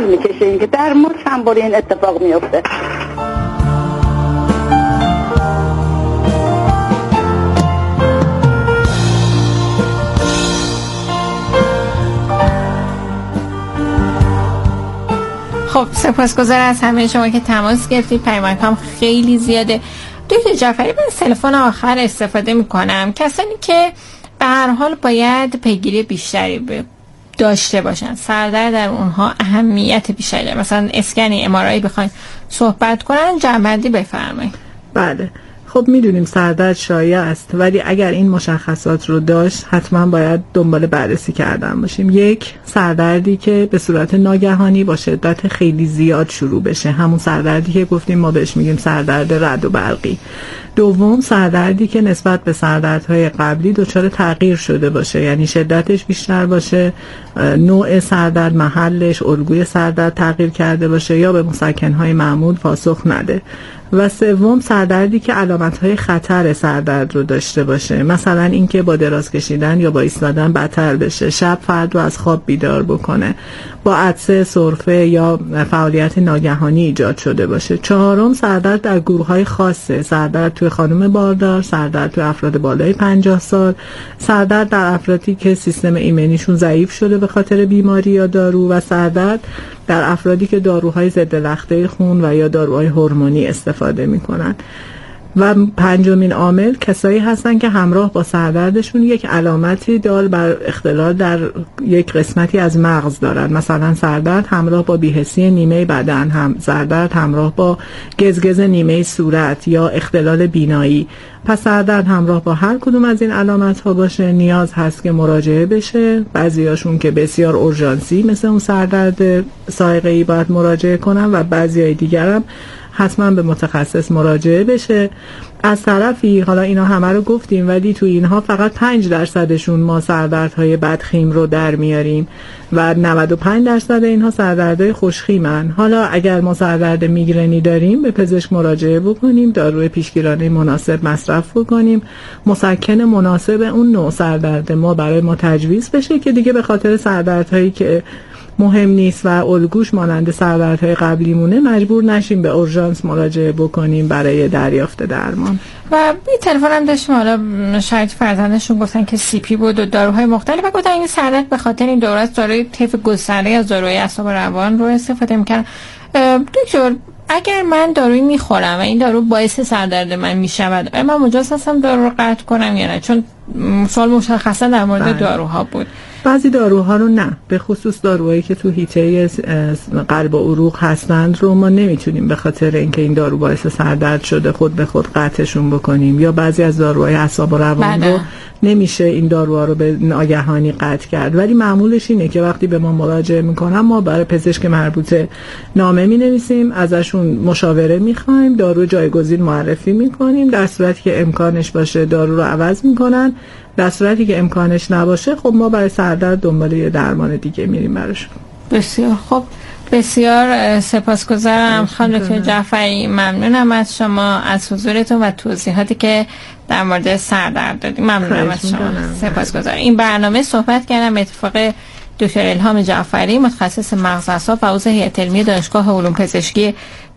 طول میکشه این که در ما چند بار این اتفاق میفته. خب سپاسگزار از همه شما که تماس گرفتید. پیامک هم خیلی زیاده. دکتر جعفری من تلفن آخر استفاده میکنم. کسانی که به هر حال باید پیگیری بیشتری داشته باشن، سردرد در اونها اهمیت بیشتری داره، مثلا اسکن MRI بخواین صحبت کنن، جنبندی بفرمایید. بله خب میدونیم سردرد شایع است، ولی اگر این مشخصات رو داشت حتما باید دنبال بررسی کردن باشیم. یک، سردردی که به صورت ناگهانی با شدت خیلی زیاد شروع بشه، همون سردردی که گفتیم ما بهش میگیم سردرد رعد و برقی. دوم، سردردی که نسبت به سردردهای قبلی دچار تغییر شده باشه، یعنی شدتش بیشتر باشه، نوع سردرد، محلش، الگوی سردرد تغییر کرده باشه یا به مسکنهای معمول پاسخ نده. و سوم، سردردی که علامت‌های خطر سردرد رو داشته باشه، مثلا اینکه با دراز کشیدن یا با ایستادن بدتر بشه، شب فرد رو از خواب بیدار بکنه، با عطسه، سرفه یا فعالیت ناگهانی ایجاد شده باشه. چهارم، سردرد در گروه‌های خاصه، سردرد توی خانم باردار، سردرد توی افراد بالای 50 سال، سردرد در افرادی که سیستم ایمنیشون ضعیف شده به خاطر بیماری یا دارو، و سردرد در افرادی که داروهای ضد لخته خون و یا داروهای هورمونی استفاده میکنن. و پنجمین عامل کسایی هستن که همراه با سردردشون یک علامتی دال بر اختلال در یک قسمتی از مغز دارن، مثلا سردرد همراه با بی‌حسی نیمه بدن، سردرد همراه با گزگز نیمه صورت یا اختلال بینایی. پس سردرد همراه با هر کدوم از این علامت ها باشه نیاز هست که مراجعه بشه. بعضیاشون که بسیار اورژانسی مثل اون سردرد سائقه‌ای باید مراجعه کنن و بعضیای دیگر هم حتما به متخصص مراجعه بشه. از طرفی حالا اینا همه رو گفتیم، ولی تو اینها فقط 5% ما سردردهای بدخیم رو در میاریم و 95% اینها سردردهای خوشخیمن. حالا اگر ما سردرد میگرنی داریم به پزشک مراجعه بکنیم، داروی پیشگیرانه مناسب مصرف بکنیم، مسکن مناسب اون نوع سردرد ما برای ما تجویز بشه که دیگه به خاطر سردردهایی که مهم نیست و الگوش مانند سردردهای قبلی مونه مجبور نشیم به اورژانس مراجعه بکنیم برای دریافت درمان. و این تلفن هم داشتیم، حالا شاید فرزندشون گفتن که CP بود و داروهای مختلف و گفتن این سردرد به خاطر این دورات داروی طیف گسترده از داروهای اعصاب روان رو استفاده میکنن. دکتر اگر من داروی میخورم و این دارو باعث سردرد من میشود، من مجاز هستم دارو رو قطع کنم یا نه؟ چون سوال مشخصا در مورد داروها بود. بعضی داروها رو نه، به خصوص داروهایی که تو حیطه قلب و عروق هستند رو ما نمیتونیم به خاطر اینکه این دارو باعث سردرد شده خود به خود قطعشون بکنیم، یا بعضی از داروهای اعصاب و روان رو نمیشه این داروها رو به ناگهانی قطع کرد. ولی معمولش اینه که وقتی به ما مراجعه میکنن ما برای پزشک مربوطه نامه مینویسیم، ازشون مشاوره میخوایم، دارو جایگزین معرفی میکنیم، در صورتی که امکانش باشه دارو رو عوض میکنن، در صورتی که امکانش نباشه خب ما برای سردرد دنبال یه درمان دیگه میریم براشون. بسیار خب، بسیار سپاسگزارم خانم دکتر جعفری، ممنونم از شما، از حضورتون و توضیحاتی که در مورد سردرد دادیم. ممنونم از شما، سپاسگزارم. این برنامه صحبت کردم به اتفاق دکتر الهام جعفری، متخصص مغز اعصاب و عضو هیئت علمی دانشگاه علوم پزشکی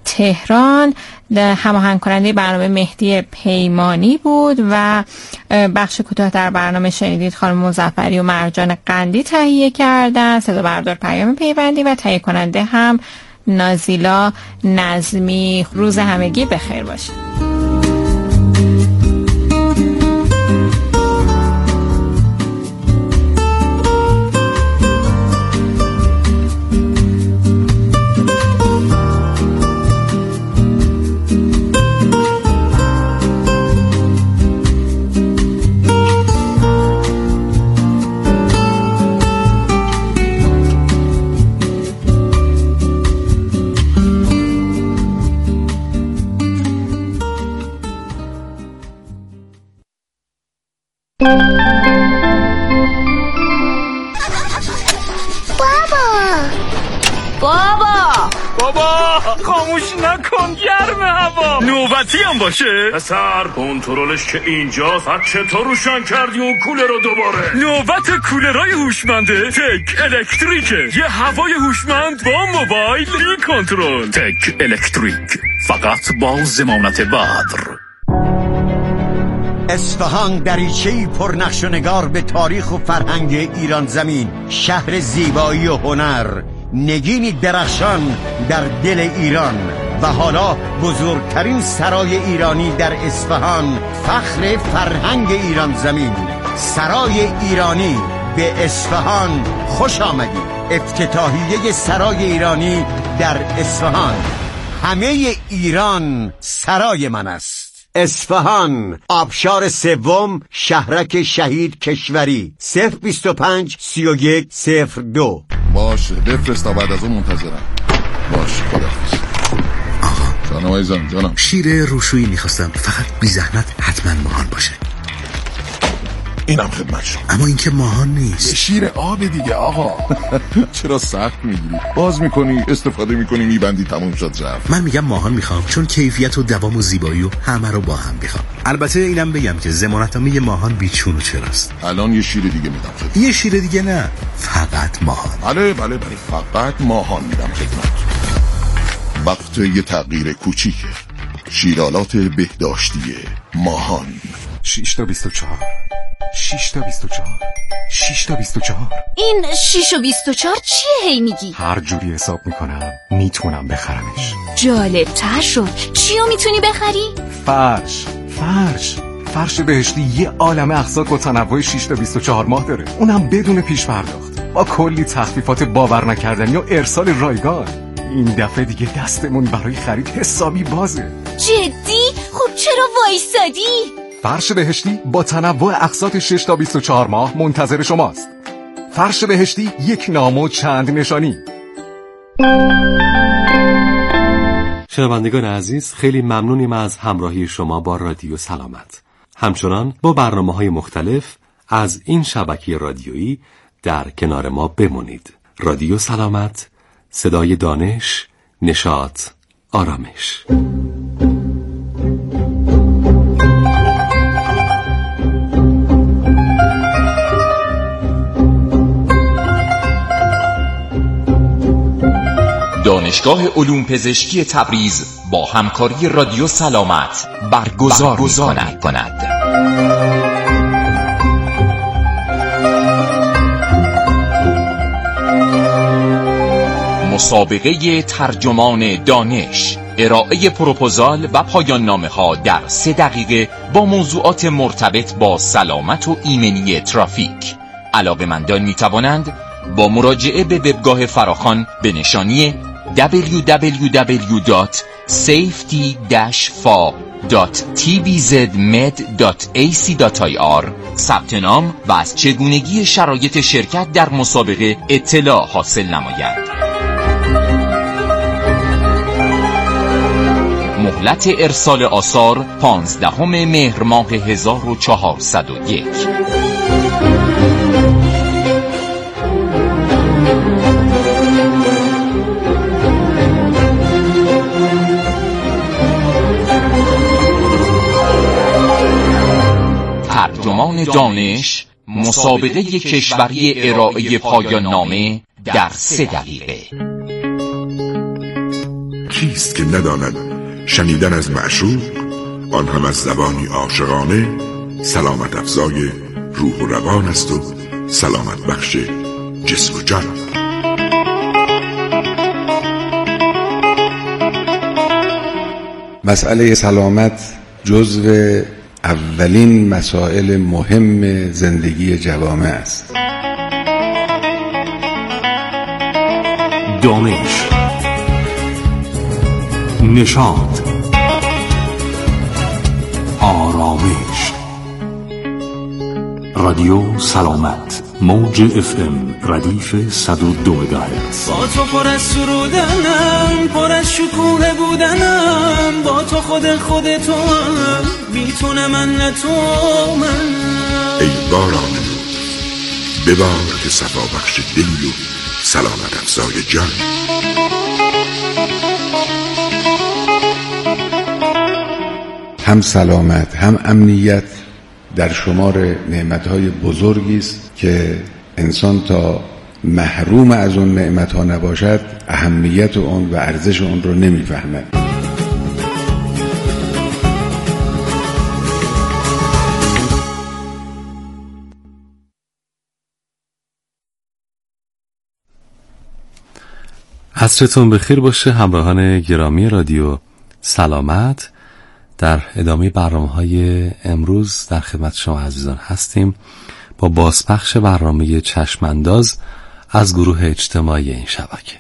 تهران. هماهنگ کننده برنامه مهدی پیمانی بود و بخش کوتاه در برنامه شنیدید خانم مظفری و مرجان قندی تهیه کردن، صدا بردار پیام پیوندی و تهیه کننده هم نازیلا نظمی. روز همگی بخیر باشه. بابا خاموش نکن، گرم هوا. نوبتی هم باشه پسر، کنترلش که اینجاست. چطور روشن کردی اون کولر رو دوباره؟ نوبت کولرهای هوشمنده تک الکتریکه. یه هوای هوشمند با موبایل بی کنترل. تک الکتریک، فقط با ضمانت بدر. اصفهان دریچه‌ای پرنقش و نگار به تاریخ و فرهنگ ایران زمین، شهر زیبایی و هنر، نگینی درخشان در دل ایران و حالا بزرگترین سرای ایرانی در اصفهان، فخر فرهنگ ایران زمین، سرای ایرانی به اصفهان خوش آمدید. افتتاحیه سرای ایرانی در اصفهان. همه ایران سرای من است. اصفهان، آبشار سوم، شهرک شهید کشوری. 025 31 02. باشه بفرست تا بعد از اون منتظرم. باشه خداحافظ. آقا جانم عزیزم، جانم. شیر روشویی میخواستم، فقط بی زحمت حتما ماهان باشه. اینم خدمت شما. اما این که ماهان نیست. شیر آب دیگه آقا. چرا سخت میگیری؟ باز میکنی، استفاده میکنی، میبندی، تموم شد رفت. من میگم ماهان میخوام، چون کیفیت و دوام و زیبایی و همه رو با هم میخوام. البته اینم بگم که ضمانتنامه ماهان بیچون و چراست. الان یه شیر دیگه میدم خدمت. یه شیر دیگه نه، فقط ماهان. بله فقط ماهان میدم خدمت. وقت یه تغییر کوچیکه. شیرالات بهداشتی ماهان. 6 تا 24 6 تا 24 6 تا 24. این 6 و 24 چیه هی میگی؟ هر جوری حساب میکنم میتونم بخرمش. جالب تر شد. چیو میتونی بخری؟ فرش بهشتی یه عالم اقساط با تنوع 6 تا 24 ماه داره، اونم بدون پیش پرداخت، با کلی تخفیفات باور نکردنی و ارسال رایگان. این دفعه دیگه دستمون برای خرید حسابی بازه. جدی؟ خب چرا وایسادی؟ فرش بهشتی با تنوع اقساط 6 تا 24 ماه منتظر شماست. فرش بهشتی، یک نام و چند نشانی. شنوندگان عزیز، خیلی ممنونیم از همراهی شما با رادیو سلامت. همچنان با برنامه‌های مختلف از این شبکه رادیویی در کنار ما بمونید. رادیو سلامت، صدای دانش، نشاط، آرامش. دانشگاه علوم پزشکی تبریز با همکاری رادیو سلامت برگزار می‌کند. مسابقه ترجمان دانش، ارائه پروپوزال و پایان نامه ها در 3 دقیقه با موضوعات مرتبط با سلامت و ایمنی ترافیک. علاقه‌مندان می‌توانند با مراجعه به وبگاه فراخوان به نشانی www.safety-fa.tbzmed.ac.ir ثبت نام و از چگونگی شرایط شرکت در مسابقه اطلاع حاصل نمایند. مهلت ارسال آثار 15 مهر ماه 1401. ترجمان دانش، مسابقه کشوری ارائه پایان نامه در 3 دقیقه. کیست که نداند شنیدن از معشوق، آن هم از زبانی عاشقانه، سلامت افزای روح و روان است و سلامت بخش جسم و جان. مسئله سلامت جزو اولین مسائل مهم زندگی جوامع است. دانش، نشاط، آرامش. رادیو سلامت، موج FM ردیف 102 مگاهرتز. با تو پر از سرودنم، پر از شکوه بودنم، با تو خودتو هم، میتونه من نه تو من. ای باران نور، ببار که صفا بخش دلی و سلامت افزای جان. هم سلامت هم امنیت در شمار نعمتهای بزرگی است که انسان تا محروم از اون نعمتها نباشد اهمیت اون و ارزش اون رو نمیفهمد. عصرتون بخیر باشه همراهان گرامی رادیو سلامت. در ادامه برنامه‌های امروز در خدمت شما عزیزان هستیم با بازپخش برنامه چشمانداز از گروه اجتماعی این شبکه.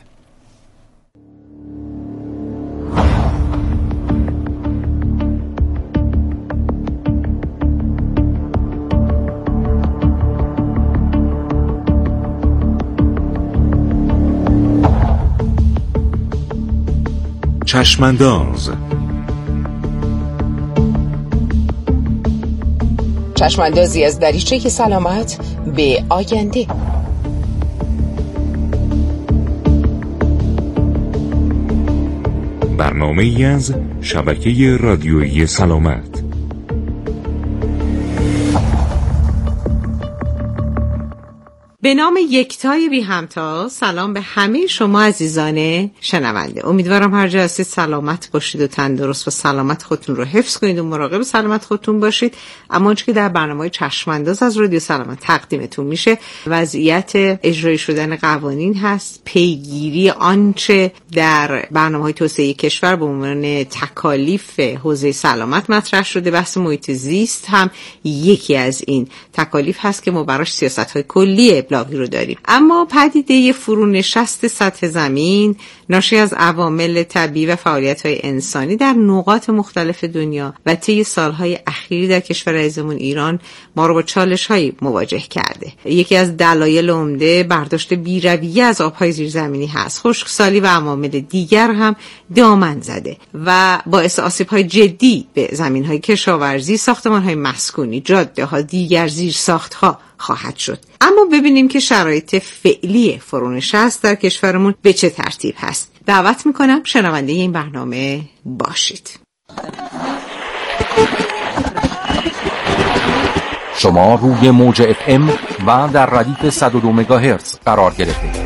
چشمانداز چشماندازی از دریچه سلامت به آینده. برنامه‌ای از شبکه رادیویی سلامت. به نام یکتای بی همتا، سلام به همه شما عزیزان شنونده. امیدوارم هر جا هستید سلامت باشید و تندرست و سلامت خودتون رو حفظ کنید و مراقب سلامت خودتون باشید. اما آنچه که در برنامه چشمانداز از رادیو سلامت تقدیمتون میشه وضعیت اجرایی شدن قوانین هست، پیگیری آنچه در برنامه‌های توسعه کشور به عنوان تکالیف حوزه سلامت مطرح شده. بحث محیط زیست هم یکی از این تکالیف هست که ما براش سیاست‌های کلی ابلاغی رو داریم. اما پدیده فرونشست سطح زمین ناشی از عوامل طبیعی و فعالیت‌های انسانی در نقاط مختلف دنیا و طی سال‌های اخیر در کشور عزیزمون ایران ما رو با چالش‌هایی مواجه کرده. یکی از دلایل عمده برداشت بی‌رویه از آب‌های زیرزمینی هست. خشکسالی و عوامل دیگر هم دامن زده و باعث آسیب‌های جدی به زمین‌های کشاورزی، ساختمان‌های مسکونی، جاده‌ها، دیگر زیرساخت‌ها خواهد شد. اما ببینیم که شرایط فعلی فرونشست در کشورمون به چه ترتیب هست. دعوت میکنم شنونده این برنامه باشید. شما روی موج FM و در ردیف 102 مگاهرتز قرار گرفتید.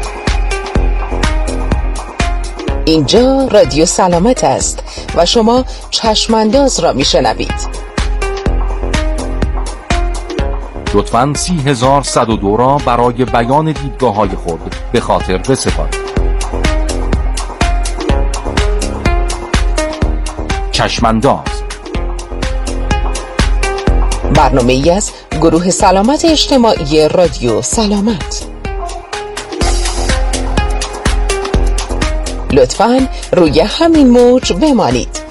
اینجا رادیو سلامت است و شما چشمانداز را میشنوید. لطفاً 30102 را برای بیان دیدگاه‌های خود به خاطر بسپارید. چشمانداز برنامه‌ای از گروه سلامت اجتماعی رادیو سلامت. لطفاً روی همین موج بمانید.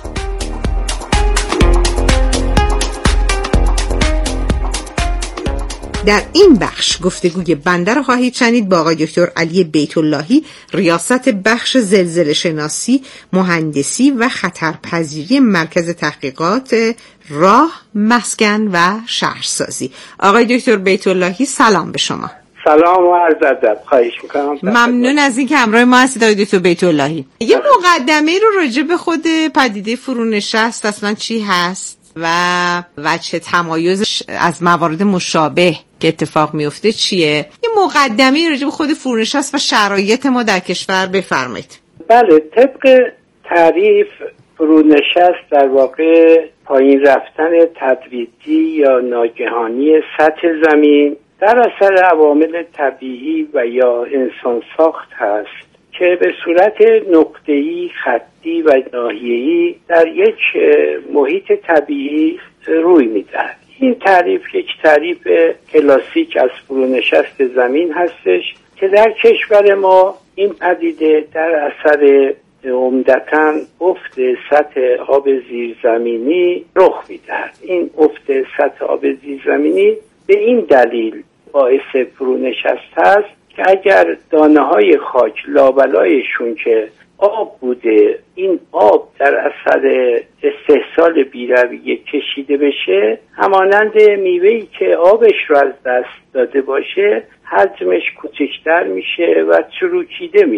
در این بخش گفتگوی بنده رو خواهید شنید با آقای دکتر علی بیت اللهی، ریاست بخش زلزله شناسی، مهندسی و خطرپذیری مرکز تحقیقات راه، مسکن و شهرسازی. آقای دکتر بیت اللهی سلام به شما. سلام و عرض ادب. خواهش میکنم. ممنون از این که همراه ما هستید آقای دکتر بیت اللهی. یه مقدمه رو راجع به خود پدیده فرونشست اصلا چی هست و وجه تمایزش از موارد مشابه که اتفاق میفته چیه؟ یه مقدمه راجع به خود فرونشست و شرایط ما در کشور بفرمایید. بله، طبق تعریف فرونشست در واقع پایین رفتن تدریجی یا ناگهانی سطح زمین در اثر عوامل طبیعی و یا انسان ساخت هست که به صورت نقطه‌ای، خطی و ناحیه‌ای در یک محیط طبیعی روی می‌دهد. این تعریف یک تعریف کلاسیک از فرونشست زمین هستش که در کشور ما این پدیده در اثر عمدتاً افت سطح آب زیرزمینی رخ می‌دهد. این افت سطح آب زیرزمینی به این دلیل باعث فرونشست هست که اگر دانه‌های خاک لابلایشون که آب بوده، این آب در اثر استحصال بی‌رویه کشیده بشه، همانند میوه‌ای که آبش رو از دست داده باشه حجمش کوچکتر میشه و چروکیده میشه.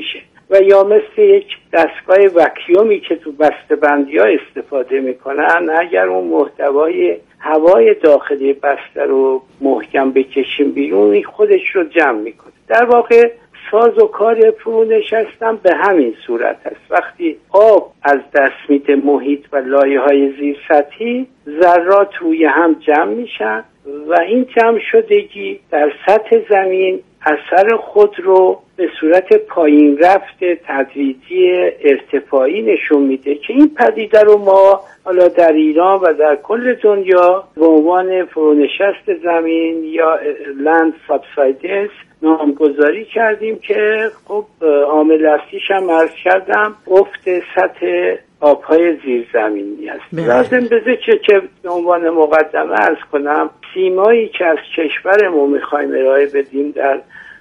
و یا مثل یک دستگاه وکیومی که تو بسته‌بندی‌ها استفاده میکنن، اگر اون محتوای هوای داخلی بسته رو محکم بکشیم بیرون، این خودش رو جمع میکنه. در واقع ساز و کار فرونشستن به همین صورت است. وقتی آب از دست میده محیط و لایه‌های زیر سطحی، ذرات روی هم جمع میشن و این جمع شدگی در سطح زمین اثر خود رو به صورت پایین رفت تدریجی ارتفاعی نشون میده که این پدیده رو ما حالا در ایران و در کل دنیا به عنوان فرونشست زمین یا لند سابسایدنس نامگذاری کردیم که خب عامل اصلیش هم عرض کردم افت سطح آبهای زیرزمینی است. لازم بذاره که به عنوان مقدمه عرض کنم سیمایی که از کشورمون میخوایم ارائه بدیم در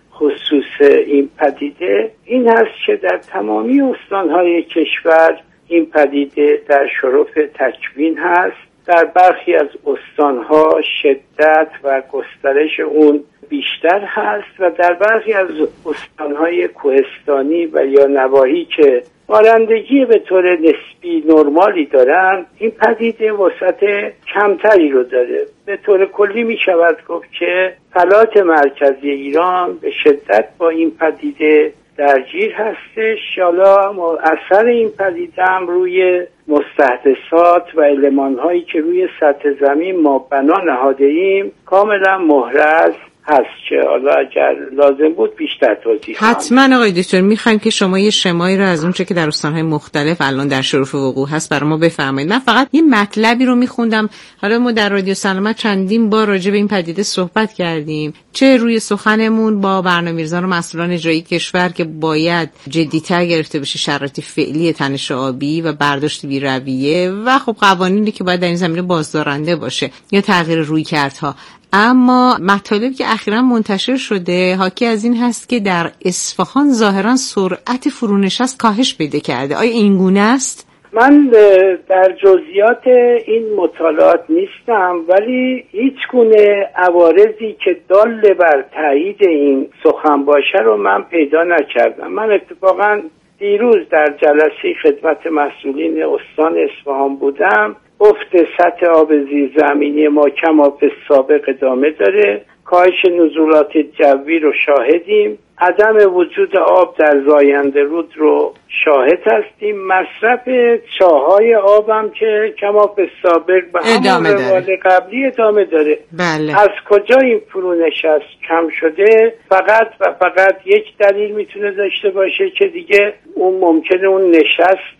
خصوص این پدیده این هست که در تمامی استانهای کشور این پدیده در شرف تکوین هست. در برخی از استانها شدت و گسترش اون بیشتر هست و در برخی از استانهای کوهستانی و یا نواحی که بارندگی به طور نسبی نرمالی دارن، این پدیده وسعت کمتری رو داره. به طور کلی می شود گفت که فلات مرکزی ایران به شدت با این پدیده درگیر هستش. حالا اثر این پدیده هم روی مستحدثات و المان‌هایی که روی سطح زمین ما بنا نهاده ایم کاملا محرز هست که حالا اگر لازم بود بیشتر توضیح حتما آقای دکتر میخوایم که شما یه شمایی رو از اون چه که در استان‌های مختلف الان در شرف وقوع هست برای ما بفرمایید. من فقط یه مطلبی رو میخوندم، حالا ما در رادیو سلامت چندین بار راجع به این پدیده صحبت کردیم، چه روی سخنمون با برنامه‌ریزان و مسئولان اجرایی کشور که باید جدی‌تر گرفته بشه شرایط فعلی تنش آبی و برداشت بی‌رویه و خب قوانینی که باید در این زمینه بازدارنده باشه یا تغییر رویکردها. اما مطالبی که اخیراً منتشر شده حاکی از این هست که در اصفهان ظاهراً سرعت فرونشست کاهش پیدا کرده. آیا این گونه است؟ من در جزئیات این مطالعات نیستم، ولی هیچ گونه عوارضی که دال بر تایید این سخن باشه رو من پیدا نکردم. من اتفاقاً دیروز در جلسه خدمت مسئولین استان اصفهان بودم. افت سطح آب زیرزمینی ما کما به سابق ادامه داره. کاهش نزولات جوی رو شاهدیم. عدم وجود آب در زاینده رود رو شاهد هستیم. مصرف چاهای آب هم که کما به سابق به همون روال قبلی ادامه داره. بله. از کجا این فرونشست کم شده؟ فقط و فقط یک دلیل میتونه داشته باشه که دیگه اون ممکنه اون نشست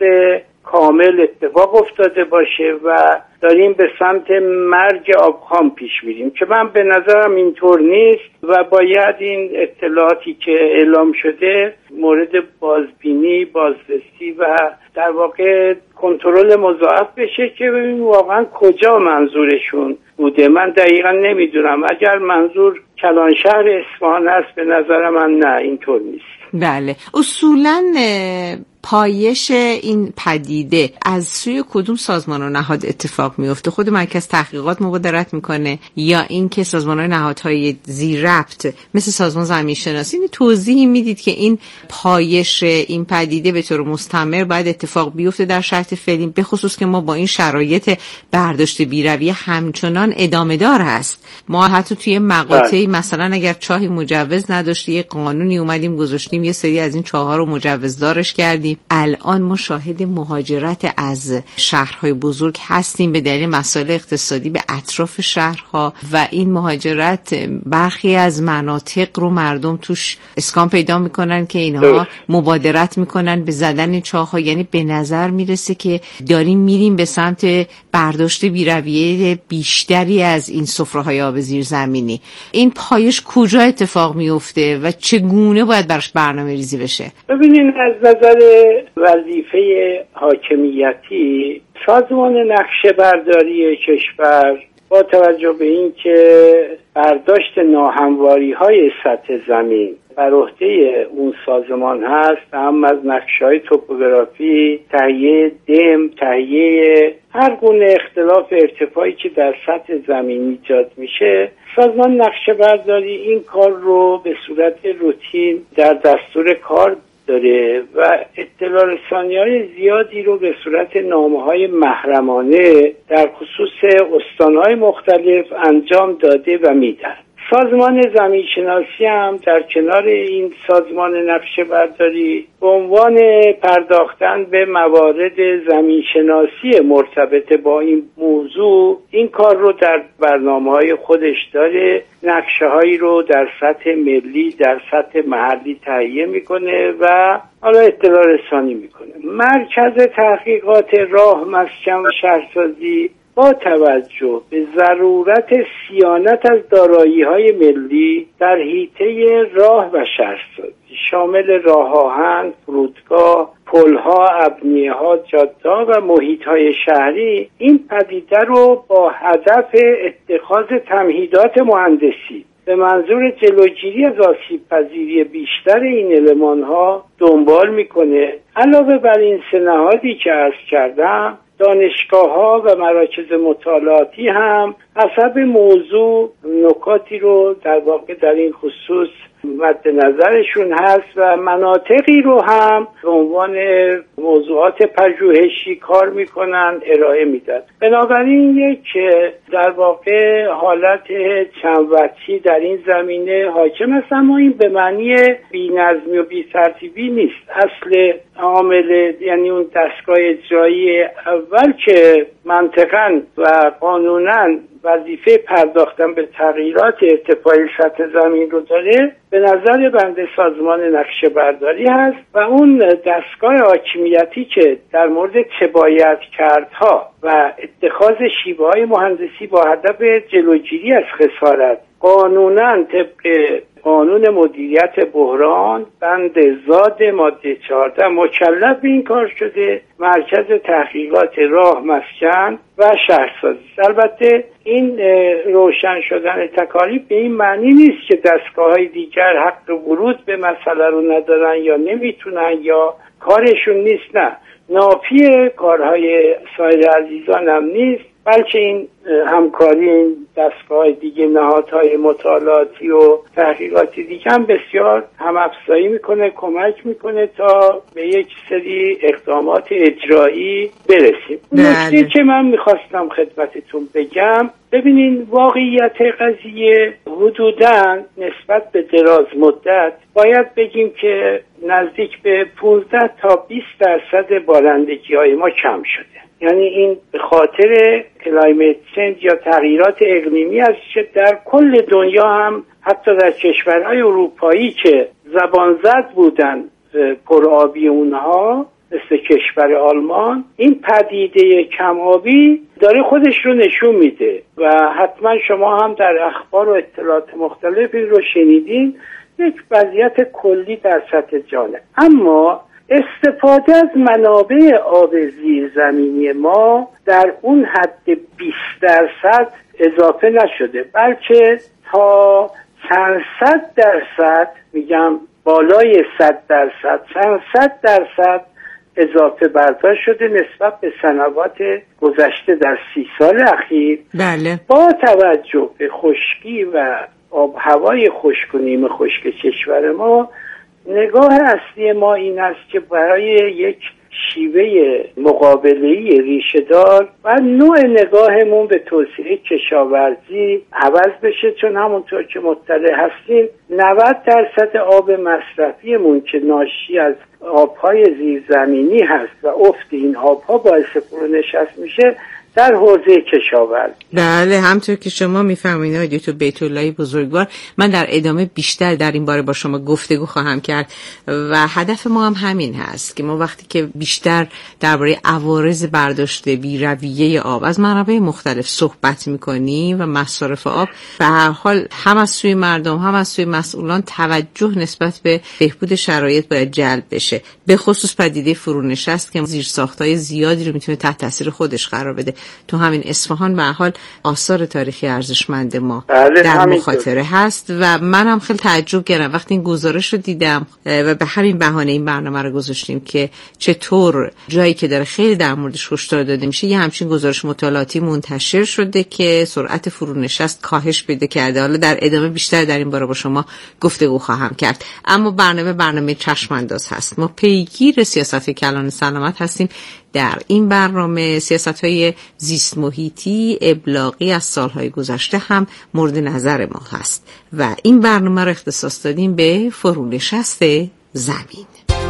کامل اتفاق افتاده باشه و داریم به سمت مرگ آبخوان پیش میریم که من به نظرم اینطور نیست و باید این اطلاعاتی که اعلام شده مورد بازبینی، بازرسی و در واقع کنترل مضاعف بشه که ببینیم واقعا کجا منظورشون بوده. من دقیقا نمیدونم. اگر منظور کلانشهر اصفهان است به نظر من نه، اینطور نیست. بله. اصولاً پایش این پدیده از سوی کدوم سازمان و نهاد اتفاق میفته؟ خود مرکز تحقیقات مبادرت میکنه یا این که سازمان‌های نهادهای زیر ربط مثل سازمان زمین شناسی؟ این توضیحی میدید که این پایش این پدیده به طور مستمر باید اتفاق بیفته در شرایط فعلی، به خصوص که ما با این شرایط برداشت بی‌رویه همچنان ادامه دار هست. ما حتی توی مقاطعی مثلا اگر چاهی مجوز نداشت یه قانونی اومدیم گذاشتیم یه سری از این چاه‌ها رو مجوزدارش کردیم. الان ما شاهد مهاجرت از شهرهای بزرگ هستیم به دلیل مسائل اقتصادی به اطراف شهرها و این مهاجرت برخی از مناطق رو مردم توش اسکان پیدا میکنن که اینها مبادرت میکنن به زدن چاه‌ها. یعنی به نظر میرسه که داریم میریم به سمت برداشت بی‌رویه بیشتری از این سفره‌های آب زیرزمینی. این پایش کجا اتفاق میفته و چگونه باید براش برنامه‌ریزی بشه؟ ببینین از نظر وظیفه حاکمیتی سازمان نقشه برداری کشور با توجه به این که برداشت ناهمواری‌های سطح زمین بر عهده اون سازمان هست، هم از نقشه‌های توپوگرافی، تهیه دم، تهیه هر گونه اختلاف ارتفاعی که در سطح زمین ایجاد میشه، سازمان نقشه برداری این کار رو به صورت روتین در دستور کار داره و اطلاع رسانی‌های زیادی رو به صورت نامه‌های محرمانه در خصوص استان‌های مختلف انجام داده و میدن. سازمان زمینشناسی هم در کنار این سازمان نقشه برداری به عنوان پرداختن به موارد زمینشناسی مرتبط با این موضوع این کار رو در برنامه‌های خودش داره. نقشه‌هایی رو در سطح ملی، در سطح محلی تهیه میکنه و حالا اطلاع رسانی میکنه. مرکز تحقیقات راه، مسکن و شهرسازی با توجه به ضرورت صیانت از دارایی‌های ملی در حیطه راه و شهرسازی شامل راه آهن، فرودگاه، پل‌ها، ابنیه‌ها، جاده‌ها و محیط‌های شهری این پدیده رو با هدف اتخاذ تمهیدات مهندسی به منظور جلوگیری از آسیب‌پذیری بیشتر این المان‌ها دنبال می‌کنه. علاوه بر این سه نهادی که عرض کردم، دانشگاه‌ها و مراکز مطالعاتی هم حسب موضوع نکاتی رو در واقع در این خصوص مد نظرشون هست و مناطقی رو هم به عنوان موضوعات پژوهشی کار میکنن، ارائه میدن. بنابراین یک در واقع حالت چند وجهی در این زمینه حاکم است، اما این به معنی بی‌نظمی و بی‌ترتیبی نیست. اصل عامل یعنی اون دستگاه اجرایی اول که منطقاً و قانوناً وظیفه پرداختن به تغییرات ارتفاعی سطح زمین رو داره، به نظر بنده سازمان نقشه برداری هست و اون دستگاه حاکمیتی که در مورد چه باید کردها و اتخاذ شیوه‌های مهندسی با هدف جلوگیری از خسارت قانوناً طبق قانون مدیریت بحران بند زاد ماده 14 مکلف به این کار شده مرکز تحقیقات راه، مسکن و شهرسازی. البته این روشن شدن تکالیف به این معنی نیست که دستگاه‌های دیگر حق ورود به مسئله رو ندارن یا نمیتونن یا کارشون نیست. نه، نافی کارهای سایر عزیزان هم نیست، بلکه این همکاری این دستگاه دیگه، نهادهای مطالعاتی و تحقیقاتی دیگه هم بسیار هم‌افزایی میکنه، کمک میکنه تا به یک سری اقدامات اجرایی برسیم. نکته که من میخواستم خدمتتون بگم، ببینین واقعیت قضیه حدوداً نسبت به دراز مدت باید بگیم که نزدیک به 15 تا 20% بارندگی‌های ما کم شده. یعنی این به خاطر کلایمت چنج یا تغییرات اقلیمی است که در کل دنیا هم حتی در کشورهای اروپایی که زبان زد بودن پرآبی اونها مثل کشور آلمان، این پدیده کم آبی داره خودش رو نشون میده و حتما شما هم در اخبار و اطلاعات مختلف این رو شنیدین. یک وضعیت کلی در سطح جهانه، اما استفاده از منابع آب زیرزمینی ما در اون حد 20% اضافه نشده، بلکه تا چند صد درصد، میگم بالای 100%، چند صد درصد اضافه برداشت شده نسبت به سنوات گذشته در 30 سال اخیر. بله. با توجه به خشکی و آب هوای خشک و نیمه خشک کشور ما، نگاه اصلی ما این است که برای یک شیوه مقابله‌ای ریشه‌دار و نوع نگاهمون به توسعه کشاورزی عوض بشه، چون همونطور که مطلع هستیم 90% آب مصرفیمون که ناشی از آبهای زیرزمینی هست و افت این آبها باعث فرونشست میشه در حوزه کشاورزی. بله، همطور که شما میفهمید آقای دکتر بیت اللهی بزرگوار، من در ادامه بیشتر در این باره با شما گفتگو خواهم کرد و هدف ما هم همین هست که ما وقتی که بیشتر درباره عوارض برداشت بی‌رویه آب از منابع مختلف صحبت میکنیم و مصارف آب، به هر حال هم از سوی مردم هم از سوی مسئولان توجه نسبت به بهبود شرایط باید جلب بشه، به خصوص پدیده فرونشست که زیرساخت‌های زیادی رو میتونه تحت تاثیر خودش قرار بده. تو همین اصفهان به حال آثار تاریخی ارزشمند ما بله در مخاطره هست و من هم خیلی تعجب کردم وقتی این گزارش رو دیدم و به همین بهانه این برنامه رو گذاشتیم که چطور جایی که داره خیلی در موردش هشدار داده میشه یه همچین گزارش مطالعاتی منتشر شده که سرعت فرونشست کاهش پیدا کرده. حالا در ادامه بیشتر در این باره با شما گفتگو خواهم کرد، اما برنامه چشم‌انداز هست. ما پیگیر سیاست کلان سلامت هستیم. در این برنامه سیاست‌های زیست محیطی ابلاغی از سالهای گذشته هم مورد نظر ما هست و این برنامه رو اختصاص دادیم به فرونشست زمین.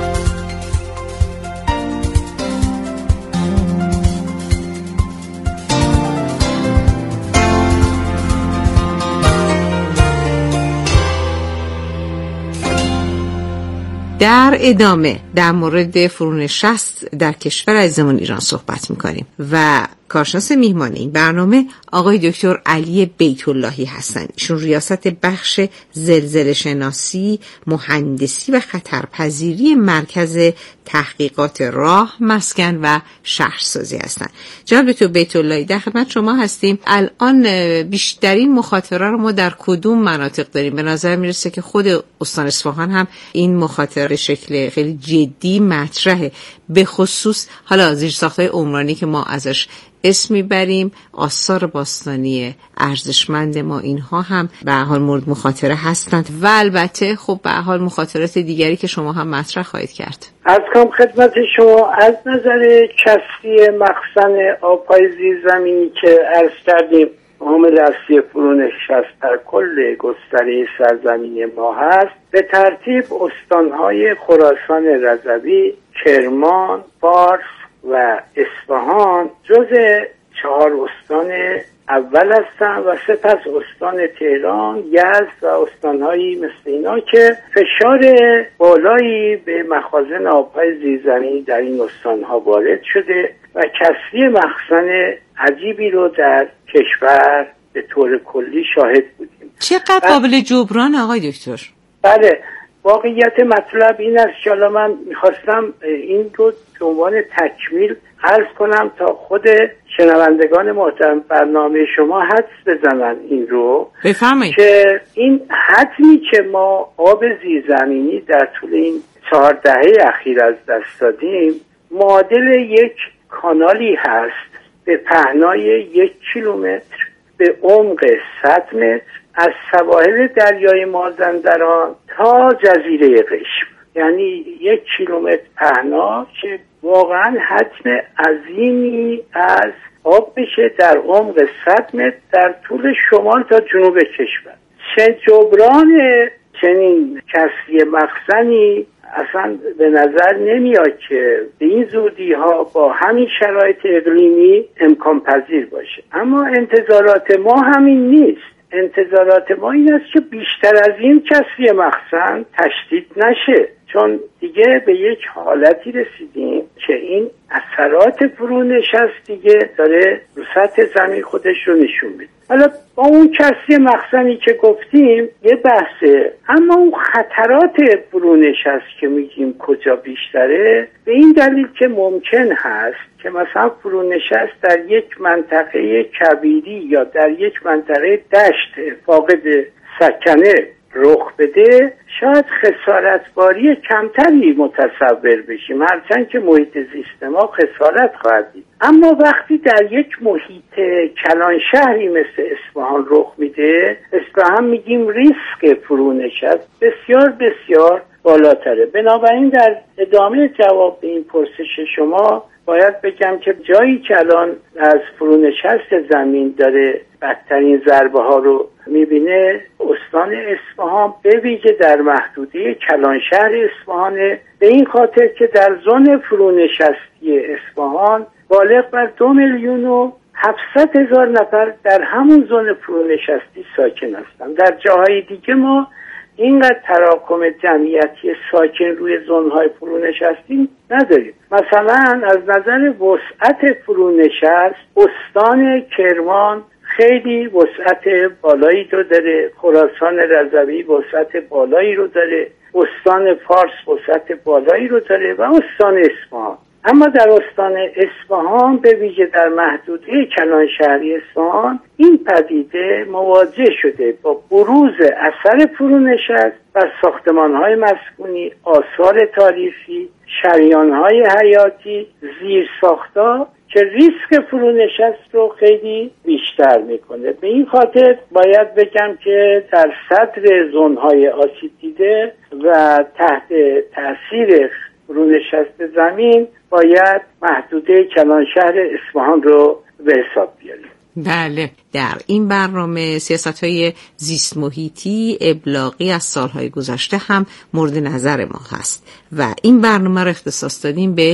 در ادامه در مورد فرونشست در کشور عزیزمون ایران صحبت می‌کنیم و کارشناس میهمان این برنامه آقای دکتر علی بیت اللهی هستند. ایشون ریاست بخش زلزله شناسی، مهندسی و خطرپذیری مرکز تحقیقات راه، مسکن و شهرسازی هستند. جناب دکتر بیت اللهی در خدمت شما هستیم. الان بیشترین مخاطره رو ما در کدوم مناطق داریم؟ به نظر میرسه که خود استان اصفهان هم این مخاطره به شکل خیلی جدی مطرحه، به خصوص حالا زیرساخت‌های عمرانی که ما ازش اسم میبریم، آثار باستانی ارزشمند ما، اینها هم به حال مورد مخاطره هستند و البته خب به حال مخاطرات دیگری که شما هم مطرح خواهید کرد. از کام خدمت شما از نظر کسری مخزن آب‌های زیرزمینی که عرض کردیم عامل اصلی فرونشست در کل گستره سرزمین ما هست، به ترتیب استانهای خراسان رضوی، کرمان، فارس و اصفهان جزء 4 استان اول هستن و سپس استان تهران، یزد و استانهایی مثل اینا که فشار بالایی به مخازن آب‌های زیرزمینی در این استانها وارد شده و کسری مخزن عجیبی رو در کشور به طور کلی شاهد بودیم. چقدر قابل جبران آقای دکتر؟ بله، واقعیت مطلب این است که حالا من میخواستم این رو به عنوان تکمیل عرض کنم تا خود شنوندگان محترم برنامه شما حدس بزنن این رو. بفرمایید. که این حتمی که ما آب زیرزمینی در طول این 4 دهه اخیر از دست دادیم معادل یک کانالی هست به پهنای 1 کیلومتر به عمق 100 متر از سواحل دریای مازندران تا جزیره قشم، یعنی 1 کیلومتر پهنا که واقعا حجم عظیمی از آب بشه در عمق 100 متر در طول شمال تا جنوب کشور. چه جبران چنین کسری مخزنی اصلا به نظر نمیاد که به این زودی ها با همین شرایط اقلیمی امکان پذیر باشه. اما انتظارات ما همین نیست. انتظارات ما این است که بیشتر از این کسری مخزن تشدید نشه، چون دیگه به یک حالتی رسیدیم که این اثرات فرونشست دیگه داره رو سطح زمین خودش رو نشون میده. حالا با اون کسری مخزنی که گفتیم یه بحثه، اما اون خطرات فرونشست که میگیم کجا بیشتره، به این دلیل که ممکن هست که مثلا فرونشست در یک منطقه کبیری یا در یک منطقه دشت فاقد سکنه رخ بده، شاید خسارتباری کمتری متصور بشیم، هرچند که محیط زیست ما خسارت خواهد دید. اما وقتی در یک محیط کلان شهری مثل اصفهان رخ میده، اصطلاحاً میگیم ریسک فرونشست بسیار بسیار بالاتره. بنابراین در ادامه جواب به این پرسش شما باید بگم که جایی که الان از فرونشست زمین داره بدترین ضربه ها رو میبینه استان اصفهان، به ویژه در محدوده کلانشهر اصفهانه، به این خاطر که در زون فرونشستی اصفهان بالغ بر 2,700,000 نفر در همون زون فرونشستی ساکن هستند. در جاهای دیگه ما اینقدر تراکم جمعیتی ساکن روی زونهای فرونشستی نداریم. مثلا از نظر وسعت فرونشست استان کرمان خیلی وسعت بالایی رو داره، خراسان رضوی وسعت بالایی رو داره، استان فارس وسعت بالایی رو داره و استان اصفهان. اما در استان اصفهان به ویژه در محدوده کلانشهری اصفهان این پدیده مواجه شده با بروز اثر فرونشست بر ساختمان‌های مسکونی، آثار تاریخی، شریان‌های حیاتی، زیرساخت‌ها که ریسک فرونشست رو خیلی بیشتر میکنه. به این خاطر باید بگم که در صدر زون‌های آسیب دیده و تحت تاثیر فرونشست زمین باید محدوده کلانشهر اصفهان رو به حساب بیاریم. بله، در این برنامه سیاست‌های زیست محیطی ابلاغی از سالهای گذشته هم مورد نظر ما هست و این برنامه رو اختصاص دادیم به